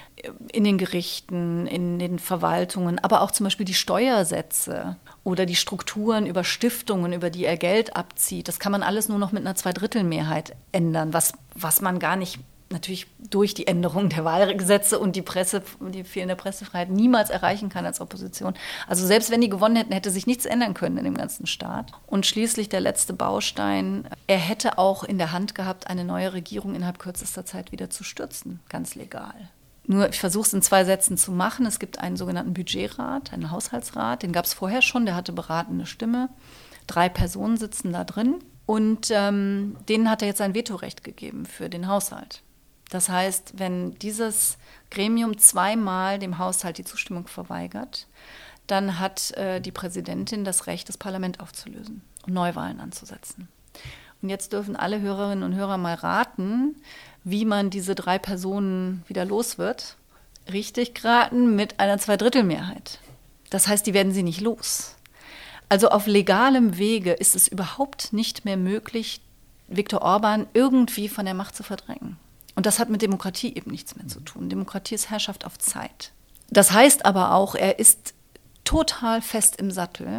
S2: in den Gerichten, in den Verwaltungen, aber auch zum Beispiel die Steuersätze oder die Strukturen über Stiftungen, über die er Geld abzieht, das kann man alles nur noch mit einer Zweidrittelmehrheit ändern, was, was man gar nicht natürlich durch die Änderung der Wahlgesetze und die Presse, die fehlende Pressefreiheit niemals erreichen kann als Opposition. Also selbst wenn die gewonnen hätten, hätte sich nichts ändern können in dem ganzen Staat. Und schließlich der letzte Baustein, er hätte auch in der Hand gehabt, eine neue Regierung innerhalb kürzester Zeit wieder zu stürzen, ganz legal. Nur, ich versuche es in zwei Sätzen zu machen. Es gibt einen sogenannten Budgetrat, einen Haushaltsrat, den gab es vorher schon, der hatte beratende Stimme. Drei Personen sitzen da drin und ähm, denen hat er jetzt ein Vetorecht gegeben für den Haushalt. Das heißt, wenn dieses Gremium zweimal dem Haushalt die Zustimmung verweigert, dann hat äh, die Präsidentin das Recht, das Parlament aufzulösen und Neuwahlen anzusetzen. Und jetzt dürfen alle Hörerinnen und Hörer mal raten, wie man diese drei Personen wieder los wird. Richtig geraten, mit einer Zweidrittelmehrheit. Das heißt, die werden sie nicht los. Also auf legalem Wege ist es überhaupt nicht mehr möglich, Viktor Orbán irgendwie von der Macht zu verdrängen. Und das hat mit Demokratie eben nichts mehr zu tun. Demokratie ist Herrschaft auf Zeit. Das heißt aber auch, er ist total fest im Sattel.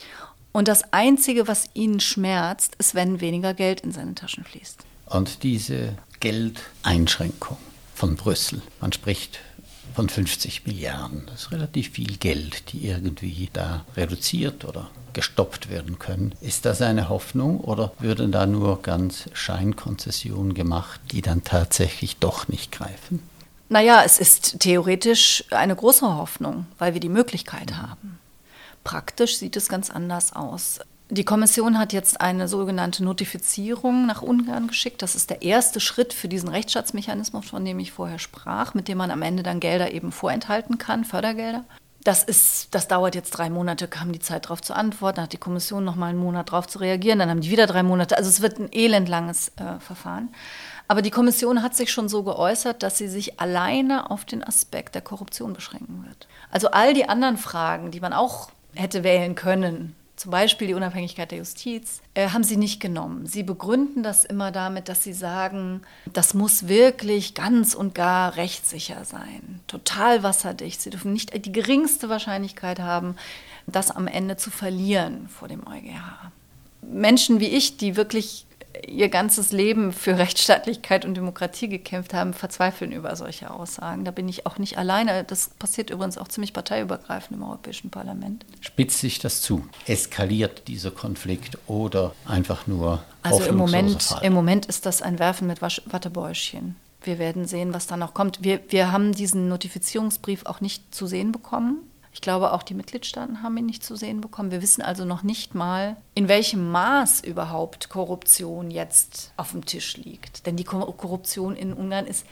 S2: Und das Einzige, was ihn schmerzt, ist, wenn weniger Geld in seine Taschen fließt.
S1: Und diese Geldeinschränkung von Brüssel, man spricht von fünfzig Milliarden, das ist relativ viel Geld, die irgendwie da reduziert oder gestoppt werden können. Ist das eine Hoffnung oder würden da nur ganz Scheinkonzessionen gemacht, die dann tatsächlich doch nicht greifen?
S2: Naja, es ist theoretisch eine große Hoffnung, weil wir die Möglichkeit haben. Praktisch sieht es ganz anders aus. Die Kommission hat jetzt eine sogenannte Notifizierung nach Ungarn geschickt. Das ist der erste Schritt für diesen Rechtsstaatsmechanismus, von dem ich vorher sprach, mit dem man am Ende dann Gelder eben vorenthalten kann, Fördergelder. Das ist, das dauert jetzt drei Monate, haben die Zeit darauf zu antworten, dann hat die Kommission noch mal einen Monat darauf zu reagieren, dann haben die wieder drei Monate. Also es wird ein elendlanges äh, Verfahren. Aber die Kommission hat sich schon so geäußert, dass sie sich alleine auf den Aspekt der Korruption beschränken wird. Also all die anderen Fragen, die man auch hätte wählen können, zum Beispiel die Unabhängigkeit der Justiz, äh, haben sie nicht genommen. Sie begründen das immer damit, dass sie sagen, das muss wirklich ganz und gar rechtssicher sein, total wasserdicht. Sie dürfen nicht die geringste Wahrscheinlichkeit haben, das am Ende zu verlieren vor dem EuGH. Menschen wie ich, die wirklich ihr ganzes Leben für Rechtsstaatlichkeit und Demokratie gekämpft haben, verzweifeln über solche Aussagen. Da bin ich auch nicht alleine. Das passiert übrigens auch ziemlich parteiübergreifend im Europäischen Parlament.
S1: Spitzt sich das zu? Eskaliert dieser Konflikt oder einfach nur
S2: Also im Moment,
S1: Fall?
S2: im Moment ist das ein Werfen mit Wattebäuschen. Wir werden sehen, was da noch kommt. Wir, wir haben diesen Notifizierungsbrief auch nicht zu sehen bekommen. Ich glaube, auch die Mitgliedstaaten haben ihn nicht zu sehen bekommen. Wir wissen also noch nicht mal, in welchem Maß überhaupt Korruption jetzt auf dem Tisch liegt. Denn die Korruption in Ungarn ist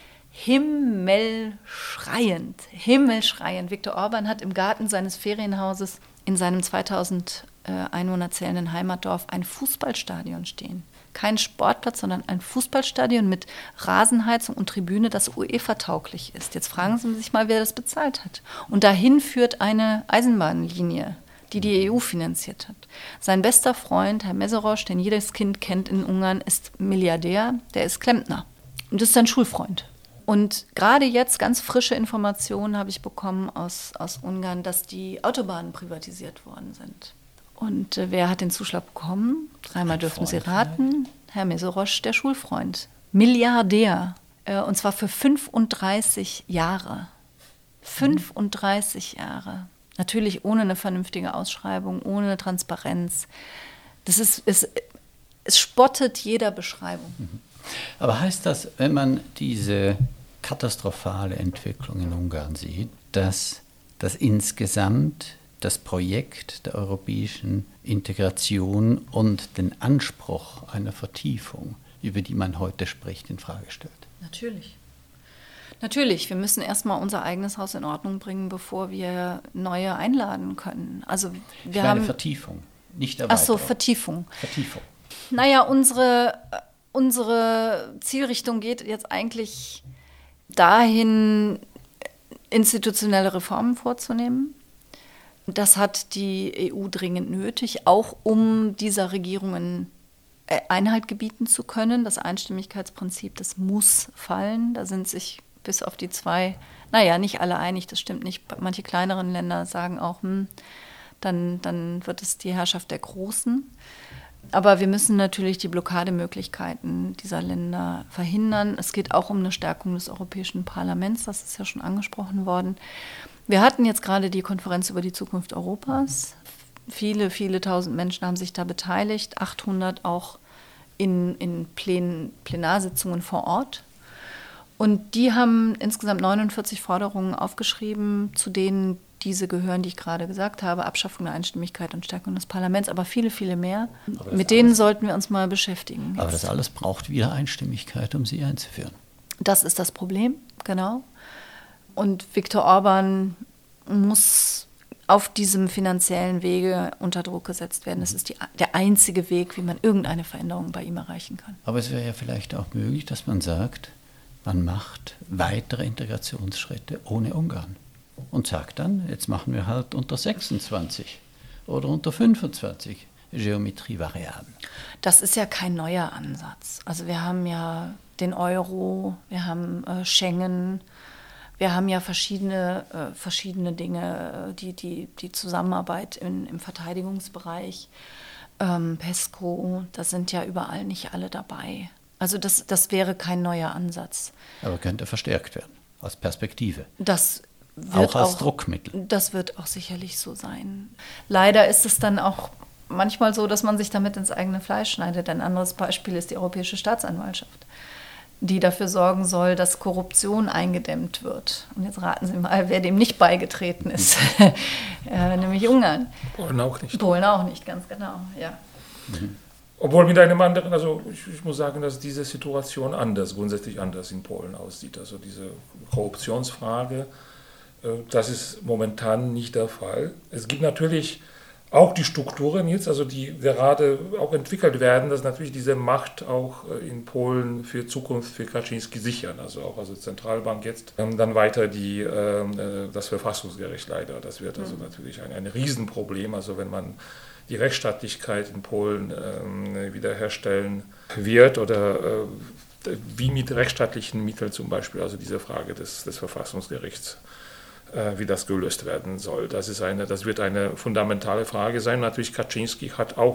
S2: himmelschreiend, himmelschreiend. Viktor Orban hat im Garten seines Ferienhauses in seinem zweitausend Einwohner zählenden Heimatdorf ein Fußballstadion stehen. Kein Sportplatz, sondern ein Fußballstadion mit Rasenheizung und Tribüne, das UEFA-tauglich ist. Jetzt fragen Sie sich mal, wer das bezahlt hat. Und dahin führt eine Eisenbahnlinie, die die E U finanziert hat. Sein bester Freund, Herr Meserosch, den jedes Kind kennt in Ungarn, ist Milliardär, der ist Klempner. Und das ist sein Schulfreund. Und gerade jetzt ganz frische Informationen habe ich bekommen aus, aus Ungarn, dass die Autobahnen privatisiert worden sind. Und äh, wer hat den Zuschlag bekommen? Dreimal dürfen Sie raten. Herr Meserosch, der Schulfreund. Milliardär. Äh, und zwar für fünfunddreißig Jahre. fünfunddreißig Jahre. Natürlich ohne eine vernünftige Ausschreibung, ohne eine Transparenz. Das ist, es, es spottet jeder Beschreibung.
S1: Aber heißt das, wenn man diese katastrophale Entwicklung in Ungarn sieht, dass das insgesamt das Projekt der europäischen Integration und den Anspruch einer Vertiefung, über die man heute spricht, in Frage stellt?
S2: Natürlich. Natürlich, wir müssen erstmal unser eigenes Haus in Ordnung bringen, bevor wir neue einladen können. Also wir
S1: ich meine
S2: haben
S1: Vertiefung, nicht Erweiterung.
S2: Ach so, Vertiefung.
S1: Vertiefung.
S2: Naja, unsere, unsere Zielrichtung geht jetzt eigentlich dahin, institutionelle Reformen vorzunehmen. Das hat die E U dringend nötig, auch um dieser Regierungen Einhalt gebieten zu können. Das Einstimmigkeitsprinzip, das muss fallen. Da sind sich bis auf die zwei, naja, nicht alle einig, das stimmt nicht. Manche kleineren Länder sagen auch, hm, dann, dann wird es die Herrschaft der Großen. Aber wir müssen natürlich die Blockademöglichkeiten dieser Länder verhindern. Es geht auch um eine Stärkung des Europäischen Parlaments, das ist ja schon angesprochen worden. Wir hatten jetzt gerade die Konferenz über die Zukunft Europas. Viele, viele tausend Menschen haben sich da beteiligt, achthundert auch in, in Plen, Plenarsitzungen vor Ort. Und die haben insgesamt neunundvierzig Forderungen aufgeschrieben, zu denen diese gehören, die ich gerade gesagt habe, Abschaffung der Einstimmigkeit und Stärkung des Parlaments, aber viele, viele mehr. Mit denen alles, sollten wir uns mal beschäftigen.
S1: Aber jetzt. Das alles braucht wieder Einstimmigkeit, um sie einzuführen.
S2: Das ist das Problem, genau. Und Viktor Orban muss auf diesem finanziellen Wege unter Druck gesetzt werden. Das ist die, der einzige Weg, wie man irgendeine Veränderung bei ihm erreichen kann.
S1: Aber es wäre ja vielleicht auch möglich, dass man sagt, man macht weitere Integrationsschritte ohne Ungarn. Und sagt dann, jetzt machen wir halt unter sechsundzwanzig oder unter fünfundzwanzig Geometrievariablen.
S2: Das ist ja kein neuer Ansatz. Also wir haben ja den Euro, wir haben äh, Schengen, wir haben ja verschiedene, äh, verschiedene Dinge, die, die, die Zusammenarbeit in, im Verteidigungsbereich, ähm, PESCO, da sind ja überall nicht alle dabei. Also das, das wäre kein neuer Ansatz.
S1: Aber könnte verstärkt werden, als Perspektive.
S2: Das wird
S1: auch als
S2: auch,
S1: Druckmittel.
S2: Das wird auch sicherlich so sein. Leider ist es dann auch manchmal so, dass man sich damit ins eigene Fleisch schneidet. Ein anderes Beispiel ist die Europäische Staatsanwaltschaft, die dafür sorgen soll, dass Korruption eingedämmt wird. Und jetzt raten Sie mal, wer dem nicht beigetreten ist, äh, nämlich Ungarn.
S3: Polen auch nicht.
S2: Polen auch nicht, ganz genau, ja.
S3: Mhm. Obwohl mit einem anderen, also ich, ich muss sagen, dass diese Situation anders, grundsätzlich anders in Polen aussieht. Also diese Korruptionsfrage, äh, das ist momentan nicht der Fall. Es gibt natürlich auch die Strukturen jetzt, also die gerade auch entwickelt werden, dass natürlich diese Macht auch in Polen für Zukunft für Kaczynski sichern, also auch also Zentralbank jetzt, ähm, dann weiter die, äh, das Verfassungsgericht leider, das wird also mhm. natürlich ein, ein Riesenproblem, also wenn man die Rechtsstaatlichkeit in Polen ähm, wiederherstellen wird oder äh, wie mit rechtsstaatlichen Mitteln zum Beispiel, also diese Frage des, des Verfassungsgerichts, äh, wie das gelöst werden soll. Das ist eine, das wird eine fundamentale Frage sein. Natürlich Kaczynski hat auch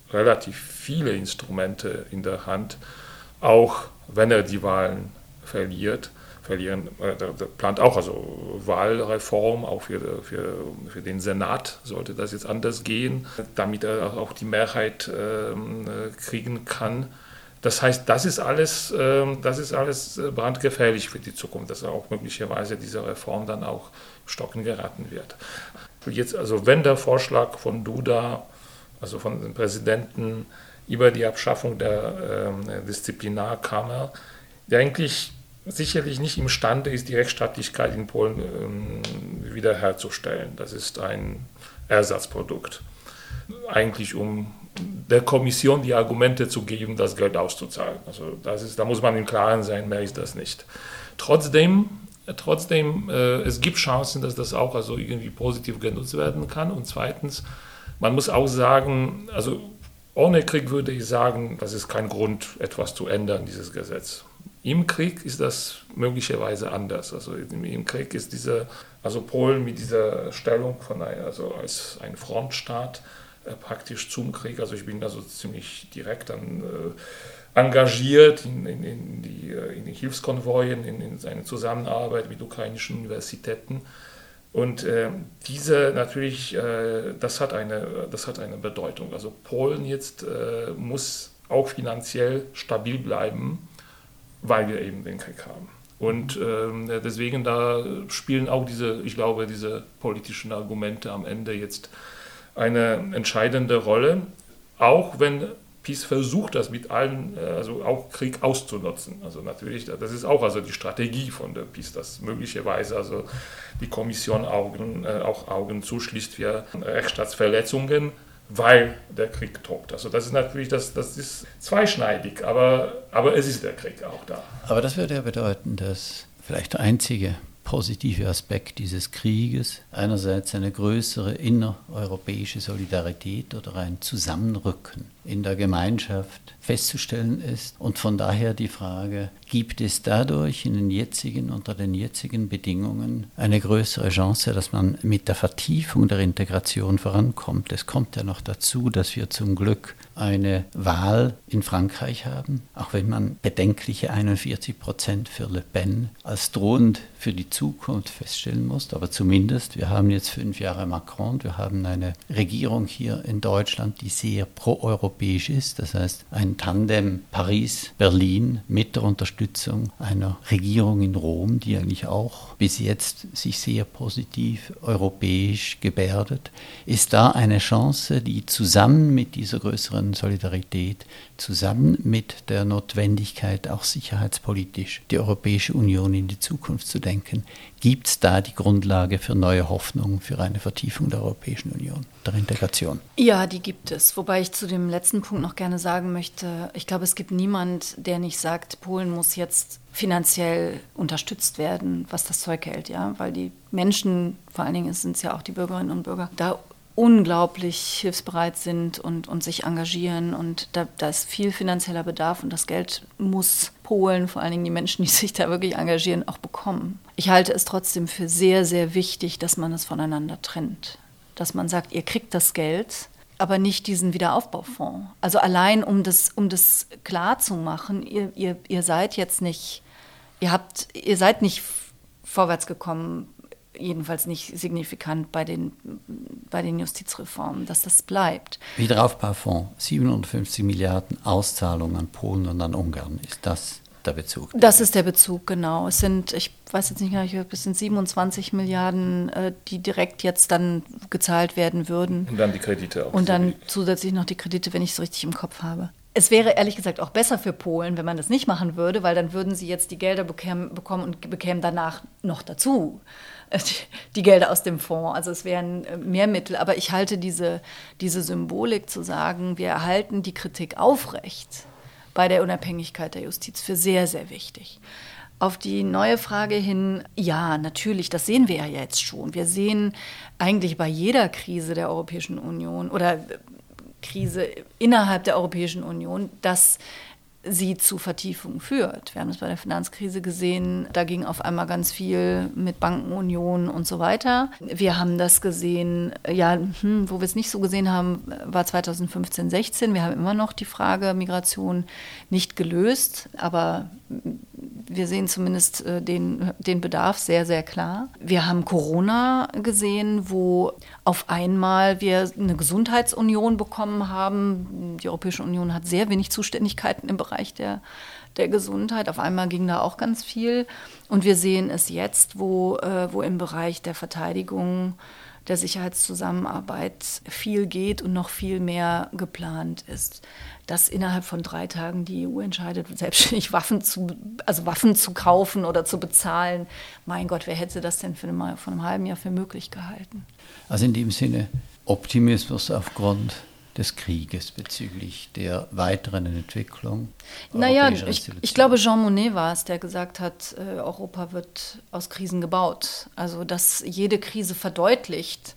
S3: relativ viele Instrumente in der Hand, auch wenn er die Wahlen verliert. Verlieren, äh, der, der plant auch also Wahlreform, auch für, für, für den Senat sollte das jetzt anders gehen, damit er auch die Mehrheit äh, kriegen kann. Das heißt, das ist alles, äh, das ist alles brandgefährlich für die Zukunft, dass auch möglicherweise diese Reform dann auch stocken geraten wird. Jetzt, also wenn der Vorschlag von Duda, also von dem Präsidenten über die Abschaffung der äh, Disziplinarkammer, der eigentlich sicherlich nicht imstande ist, die Rechtsstaatlichkeit in Polen ähm, wiederherzustellen. Das ist ein Ersatzprodukt. Eigentlich um der Kommission die Argumente zu geben, das Geld auszuzahlen. Also das ist, da muss man im Klaren sein, mehr ist das nicht. Trotzdem, trotzdem äh, es gibt Chancen, dass das auch also irgendwie positiv genutzt werden kann. Und zweitens, man muss auch sagen, also ohne Krieg würde ich sagen, das ist kein Grund, etwas zu ändern, dieses Gesetz. Im Krieg ist das möglicherweise anders. Also im, im Krieg ist diese, also Polen mit dieser Stellung von ein, also als ein Frontstaat äh, praktisch zum Krieg. Also ich bin da so ziemlich direkt dann äh, engagiert in, in, in, die, in die Hilfskonvoien, in, in seine Zusammenarbeit mit ukrainischen Universitäten. Und äh, diese natürlich, äh, das hat eine, das hat eine Bedeutung. Also Polen jetzt äh, muss auch finanziell stabil bleiben, weil wir eben den Krieg haben. Und äh, deswegen da spielen auch diese, ich glaube, diese politischen Argumente am Ende jetzt eine entscheidende Rolle, auch wenn PiS versucht, das mit allen, also auch Krieg auszunutzen. Also natürlich, das ist auch also die Strategie von der PiS, dass möglicherweise also die Kommission Augen, äh, auch Augen zuschließt für Rechtsstaatsverletzungen, weil der Krieg tobt. Also das ist natürlich, das, das ist zweischneidig, aber, aber es ist der Krieg auch da.
S1: Aber das würde ja bedeuten, dass vielleicht der einzige positive Aspekt dieses Krieges einerseits eine größere innereuropäische Solidarität oder ein Zusammenrücken in der Gemeinschaft festzustellen ist und von daher die Frage, gibt es dadurch in den jetzigen, unter den jetzigen Bedingungen eine größere Chance, dass man mit der Vertiefung der Integration vorankommt? Es kommt ja noch dazu, dass wir zum Glück eine Wahl in Frankreich haben, auch wenn man bedenkliche einundvierzig Prozent für Le Pen als drohend für die Zukunft feststellen muss, aber zumindest, wir haben jetzt fünf Jahre Macron, wir haben eine Regierung hier in Deutschland, die sehr proeuropäisch ist, das heißt ein Tandem Paris-Berlin mit der Unterstützung einer Regierung in Rom, die eigentlich auch bis jetzt sich sehr positiv europäisch gebärdet. Ist da eine Chance, die zusammen mit dieser größeren Solidarität, zusammen mit der Notwendigkeit, auch sicherheitspolitisch die Europäische Union in die Zukunft zu denken, gibt es da die Grundlage für neue Hoffnung, für eine Vertiefung der Europäischen Union, der Integration?
S2: Ja, die gibt es. Wobei ich zu dem letzten Punkt noch gerne sagen möchte, ich glaube, es gibt niemand, der nicht sagt, Polen muss jetzt finanziell unterstützt werden, was das Zeug hält, ja, weil die Menschen, vor allen Dingen sind es ja auch die Bürgerinnen und Bürger, da unglaublich hilfsbereit sind und, und sich engagieren und da, da ist viel finanzieller Bedarf und das Geld muss Polen, vor allen Dingen die Menschen, die sich da wirklich engagieren, auch bekommen. Ich halte es trotzdem für sehr, sehr wichtig, dass man es voneinander trennt. Dass man sagt, ihr kriegt das Geld, aber nicht diesen Wiederaufbaufonds. Also allein, um das, um das klar zu machen, ihr, ihr, ihr seid jetzt nicht, ihr habt, ihr seid nicht vorwärts gekommen, jedenfalls nicht signifikant bei den, bei den Justizreformen, dass das bleibt.
S1: Wiederaufbaufonds, siebenhundertfünfzig Milliarden Auszahlungen an Polen und an Ungarn, ist das der Bezug?
S2: Das ist der Bezug, genau. Es sind, ich weiß jetzt nicht genau, es sind siebenundzwanzig Milliarden, die direkt jetzt dann gezahlt werden würden.
S3: Und dann die Kredite auch.
S2: Und dann zusätzlich noch die Kredite, wenn ich es richtig im Kopf habe. Es wäre ehrlich gesagt auch besser für Polen, wenn man das nicht machen würde, weil dann würden sie jetzt die Gelder bekämen, bekommen und bekämen danach noch dazu die Gelder aus dem Fonds. Also es wären mehr Mittel. Aber ich halte diese, diese Symbolik zu sagen, wir erhalten die Kritik aufrecht bei der Unabhängigkeit der Justiz für sehr, sehr wichtig. Auf die neue Frage hin, ja, natürlich, das sehen wir ja jetzt schon. Wir sehen eigentlich bei jeder Krise der Europäischen Union oder Krise innerhalb der Europäischen Union, dass sie zu Vertiefung führt. Wir haben es bei der Finanzkrise gesehen, da ging auf einmal ganz viel mit Bankenunion und so weiter. Wir haben das gesehen, ja, hm, wo wir es nicht so gesehen haben, war zweitausendfünfzehn, sechzehn. Wir haben immer noch die Frage Migration nicht gelöst, aber wir sehen zumindest den, den Bedarf sehr, sehr klar. Wir haben Corona gesehen, wo auf einmal wir eine Gesundheitsunion bekommen haben. Die Europäische Union hat sehr wenig Zuständigkeiten im Bereich der, der Gesundheit. Auf einmal ging da auch ganz viel. Und wir sehen es jetzt, wo, äh, wo im Bereich der Verteidigung, der Sicherheitszusammenarbeit viel geht und noch viel mehr geplant ist. Dass innerhalb von drei Tagen die E U entscheidet, selbstständig Waffen zu, also Waffen zu kaufen oder zu bezahlen. Mein Gott, wer hätte das denn für eine, vor einem halben Jahr für möglich gehalten?
S1: Also in dem Sinne Optimismus aufgrund des Krieges bezüglich der weiteren Entwicklung.
S2: Naja, ich, ich glaube, Jean Monnet war es, der gesagt hat, äh, Europa wird aus Krisen gebaut. Also dass jede Krise verdeutlicht,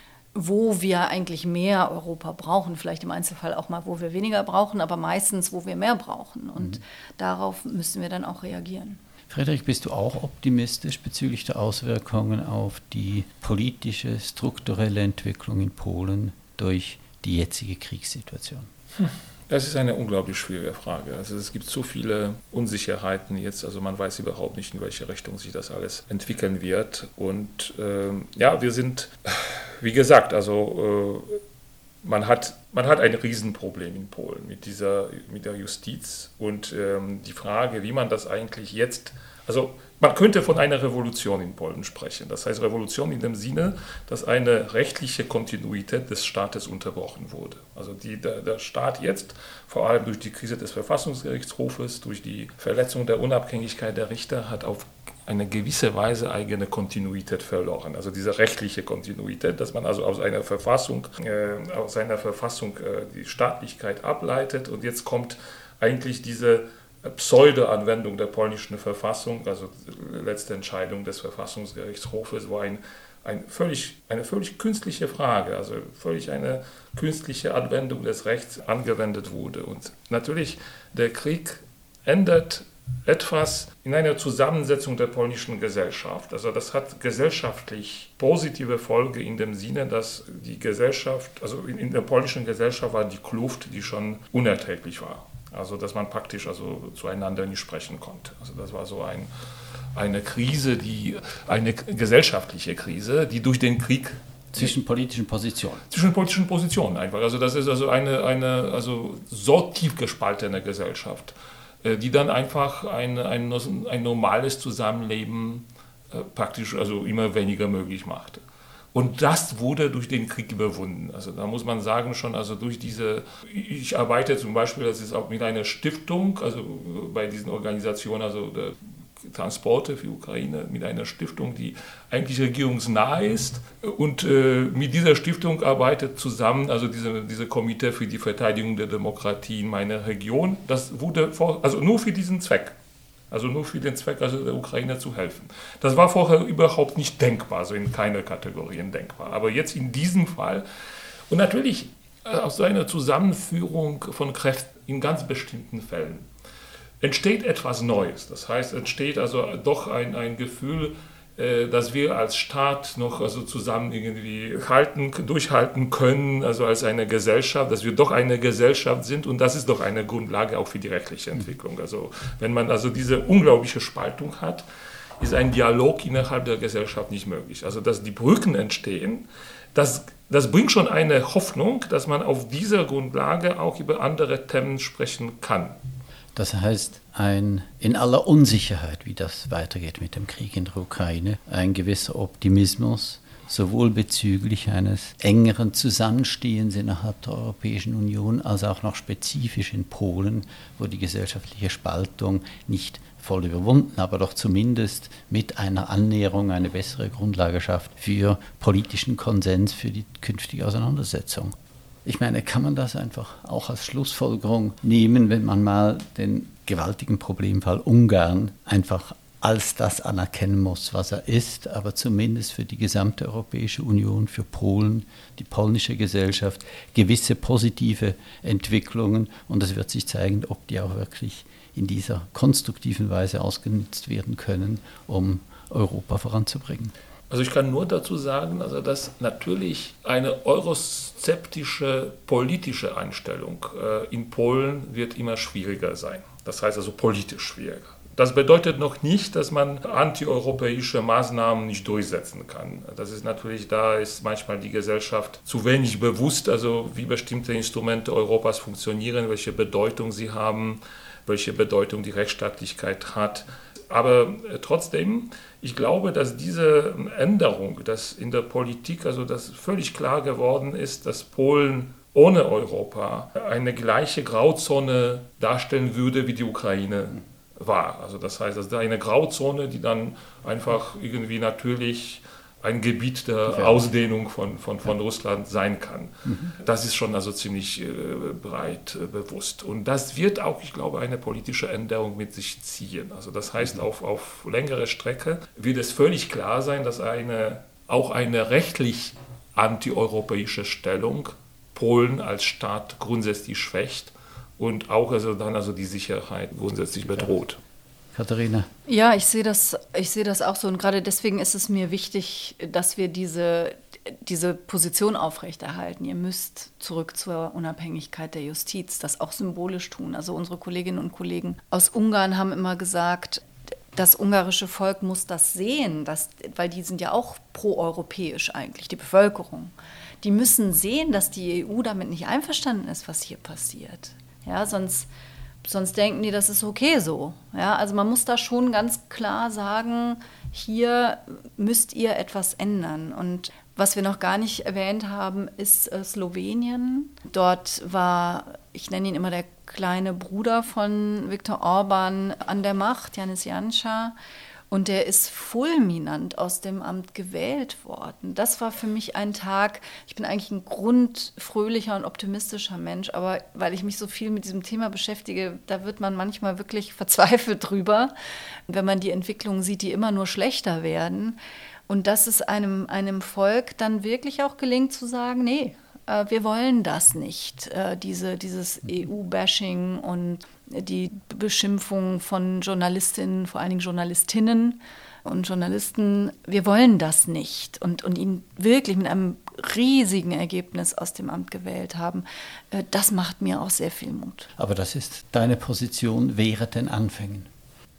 S2: wo wir eigentlich mehr Europa brauchen, vielleicht im Einzelfall auch mal, wo wir weniger brauchen, aber meistens, wo wir mehr brauchen. Und mhm. darauf müssen wir dann auch reagieren.
S1: Friedrich, bist du auch optimistisch bezüglich der Auswirkungen auf die politische, strukturelle Entwicklung in Polen durch die jetzige Kriegssituation?
S3: Hm. Das ist eine unglaublich schwierige Frage. Also es gibt so viele Unsicherheiten jetzt, also man weiß überhaupt nicht, in welche Richtung sich das alles entwickeln wird. Und ähm, ja, wir sind, wie gesagt, also äh, man hat, man hat ein Riesenproblem in Polen mit dieser, mit der Justiz und ähm, die Frage, wie man das eigentlich jetzt, also man könnte von einer Revolution in Polen sprechen. Das heißt Revolution in dem Sinne, dass eine rechtliche Kontinuität des Staates unterbrochen wurde. Also die, der, der Staat jetzt, vor allem durch die Krise des Verfassungsgerichtshofes, durch die Verletzung der Unabhängigkeit der Richter, hat auf eine gewisse Weise eigene Kontinuität verloren. Also diese rechtliche Kontinuität, dass man also aus einer Verfassung, äh, aus einer Verfassung äh, die Staatlichkeit ableitet und jetzt kommt eigentlich diese Pseudo-Anwendung der polnischen Verfassung, also die letzte Entscheidung des Verfassungsgerichtshofes, wo ein, ein völlig, eine völlig künstliche Frage, also völlig eine künstliche Anwendung des Rechts angewendet wurde. Und natürlich, der Krieg ändert etwas in einer Zusammensetzung der polnischen Gesellschaft. Also das hat gesellschaftlich positive Folge in dem Sinne, dass die Gesellschaft, also in, in der polnischen Gesellschaft war die Kluft, die schon unerträglich war. Also dass man praktisch also zueinander nicht sprechen konnte. Also das war so ein, eine Krise, die eine gesellschaftliche Krise, die durch den Krieg
S1: zwischen politischen Positionen.
S3: Zwischen politischen Positionen einfach. Also das ist also eine, eine also so tief gespaltene Gesellschaft, die dann einfach ein, ein, ein normales Zusammenleben praktisch also immer weniger möglich machte. Und das wurde durch den Krieg überwunden. Also da muss man sagen schon, also durch diese, ich arbeite zum Beispiel, das ist auch mit einer Stiftung, also bei diesen Organisationen, also der Transporte für Ukraine, mit einer Stiftung, die eigentlich regierungsnah ist. Und äh, mit dieser Stiftung arbeitet zusammen, also diese, diese Komitee für die Verteidigung der Demokratie in meiner Region. Das wurde vor, also nur für diesen Zweck. Also nur für den Zweck, also der Ukraine zu helfen. Das war vorher überhaupt nicht denkbar, also in keiner Kategorien denkbar. Aber jetzt in diesem Fall, und natürlich aus so einer Zusammenführung von Kräften in ganz bestimmten Fällen, entsteht etwas Neues. Das heißt, entsteht also doch ein, ein Gefühl, äh, dass wir als Staat noch also zusammen irgendwie halten, durchhalten können, also als eine Gesellschaft, dass wir doch eine Gesellschaft sind und das ist doch eine Grundlage auch für die rechtliche Entwicklung. Also wenn man also diese unglaubliche Spaltung hat, ist ein Dialog innerhalb der Gesellschaft nicht möglich. Also dass die Brücken entstehen, das, das bringt schon eine Hoffnung, dass man auf dieser Grundlage auch über andere Themen sprechen kann.
S1: Das heißt, ein, in aller Unsicherheit, wie das weitergeht mit dem Krieg in der Ukraine, ein gewisser Optimismus, sowohl bezüglich eines engeren Zusammenstehens innerhalb der Europäischen Union, als auch noch spezifisch in Polen, wo die gesellschaftliche Spaltung nicht voll überwunden, aber doch zumindest mit einer Annäherung eine bessere Grundlage schafft für politischen Konsens für die künftige Auseinandersetzung. Ich meine, kann man das einfach auch als Schlussfolgerung nehmen, wenn man mal den gewaltigen Problemfall Ungarn einfach als das anerkennen muss, was er ist, aber zumindest für die gesamte Europäische Union, für Polen, die polnische Gesellschaft, gewisse positive Entwicklungen. Und es wird sich zeigen, ob die auch wirklich in dieser konstruktiven Weise ausgenutzt werden können, um Europa voranzubringen.
S3: Also ich kann nur dazu sagen, also dass natürlich eine euroskeptische politische Einstellung äh, in Polen wird immer schwieriger sein. Das heißt also politisch schwieriger. Das bedeutet noch nicht, dass man antieuropäische Maßnahmen nicht durchsetzen kann. Das ist natürlich, da ist manchmal die Gesellschaft zu wenig bewusst, also wie bestimmte Instrumente Europas funktionieren, welche Bedeutung sie haben, welche Bedeutung die Rechtsstaatlichkeit hat. Aber trotzdem, ich glaube, dass diese Änderung, dass in der Politik, also dass völlig klar geworden ist, dass Polen ohne Europa eine gleiche Grauzone darstellen würde, wie die Ukraine war. Also das heißt, das ist eine Grauzone, die dann einfach irgendwie natürlich ein Gebiet der Ausdehnung von, von, von Russland sein kann. Mhm. Das ist schon also ziemlich äh, breit äh, bewusst. Und das wird auch, ich glaube, eine politische Änderung mit sich ziehen. Also das heißt, mhm. auf, auf längere Strecke wird es völlig klar sein, dass eine, auch eine rechtlich antieuropäische Stellung Polen als Staat grundsätzlich schwächt und auch also dann also die Sicherheit grundsätzlich bedroht.
S1: Katharina?
S2: Ja, ich sehe das, ich sehe das auch so. Und gerade deswegen ist es mir wichtig, dass wir diese, diese Position aufrechterhalten. Ihr müsst zurück zur Unabhängigkeit der Justiz, das auch symbolisch tun. Also unsere Kolleginnen und Kollegen aus Ungarn haben immer gesagt, das ungarische Volk muss das sehen, dass, weil die sind ja auch proeuropäisch eigentlich, die Bevölkerung. Die müssen sehen, dass die E U damit nicht einverstanden ist, was hier passiert. Ja, sonst... Sonst denken die, das ist okay so. Ja, also man muss da schon ganz klar sagen, hier müsst ihr etwas ändern. Und was wir noch gar nicht erwähnt haben, ist äh, Slowenien. Dort war, ich nenne ihn immer der kleine Bruder von Viktor Orban an der Macht, Janez Janša. Und der ist fulminant aus dem Amt gewählt worden. Das war für mich ein Tag, ich bin eigentlich ein grundfröhlicher und optimistischer Mensch, aber weil ich mich so viel mit diesem Thema beschäftige, da wird man manchmal wirklich verzweifelt drüber, wenn man die Entwicklungen sieht, die immer nur schlechter werden. Und dass es einem, einem Volk dann wirklich auch gelingt zu sagen, nee, wir wollen das nicht, diese, dieses E U-Bashing und die Beschimpfung von Journalistinnen, vor allen Dingen Journalistinnen und Journalisten, wir wollen das nicht und, und ihn wirklich mit einem riesigen Ergebnis aus dem Amt gewählt haben, das macht mir auch sehr viel Mut.
S1: Aber das ist deine Position während den Anfängen.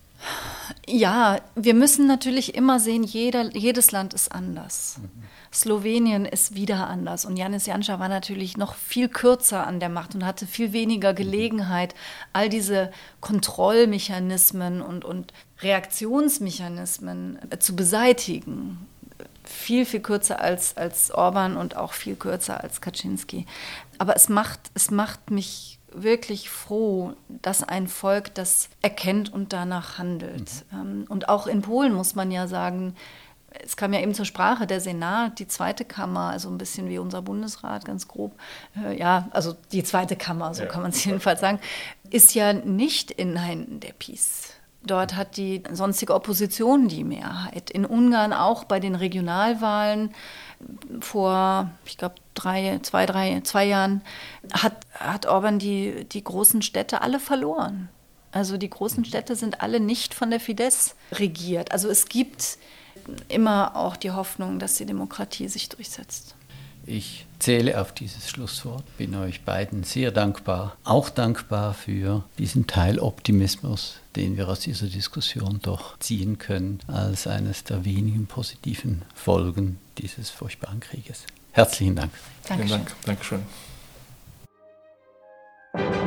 S2: Ja, wir müssen natürlich immer sehen, jeder, jedes Land ist anders. Mhm. Slowenien ist wieder anders und Janez Janša war natürlich noch viel kürzer an der Macht und hatte viel weniger Gelegenheit, all diese Kontrollmechanismen und, und Reaktionsmechanismen zu beseitigen. Viel, viel kürzer als, als Orban und auch viel kürzer als Kaczynski. Aber es macht, es macht mich wirklich froh, dass ein Volk das erkennt und danach handelt. Mhm. Und auch in Polen muss man ja sagen, es kam ja eben zur Sprache, der Senat, die zweite Kammer, also ein bisschen wie unser Bundesrat, ganz grob, äh, ja, also die zweite Kammer, so ja, kann man es jedenfalls sagen, ist ja nicht in Händen der PiS. Dort hat die sonstige Opposition die Mehrheit. In Ungarn auch bei den Regionalwahlen vor, ich glaube, drei, zwei, drei, zwei Jahren hat, hat Orban die, die großen Städte alle verloren. Also die großen Städte sind alle nicht von der Fidesz regiert. Also es gibt immer auch die Hoffnung, dass die Demokratie sich durchsetzt.
S1: Ich zähle auf dieses Schlusswort, bin euch beiden sehr dankbar, auch dankbar für diesen Teil Optimismus, den wir aus dieser Diskussion doch ziehen können, als eines der wenigen positiven Folgen dieses furchtbaren Krieges. Herzlichen Dank.
S3: Dankeschön. Vielen Dank. Dankeschön.